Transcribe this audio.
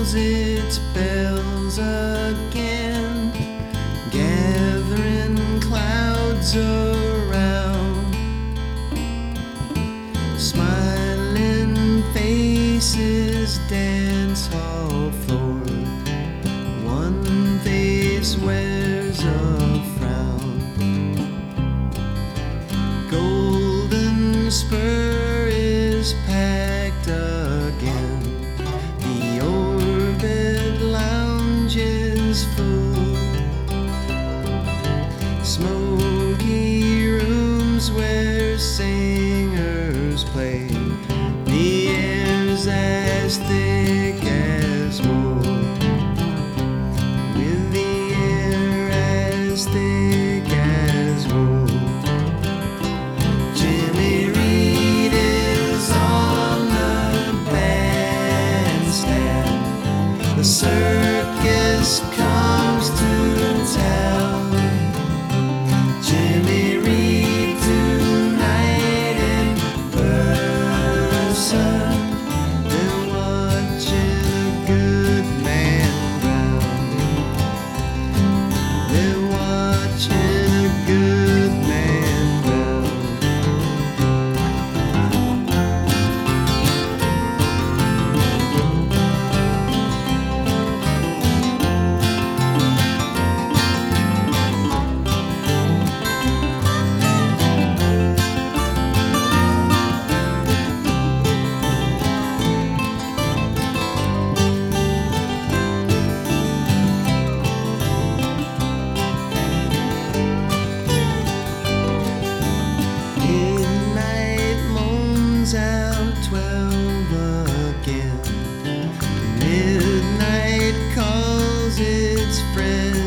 tolls its bells again, gathering clouds around. Smiling faces, dance hall floor. One face wears a frown. Golden Spur is packed again. The Orbit Lounge is full. Smoky rooms where singers play. The air's as thick as wool, with the air as thick as wool. Jimmy Reed is on the bandstand. The circus comes to town. Jimmy Reed tonight in person. They're watching a good man drown. They're watching a good man drown. Midnight moans out 12 again. Midnight calls its friends.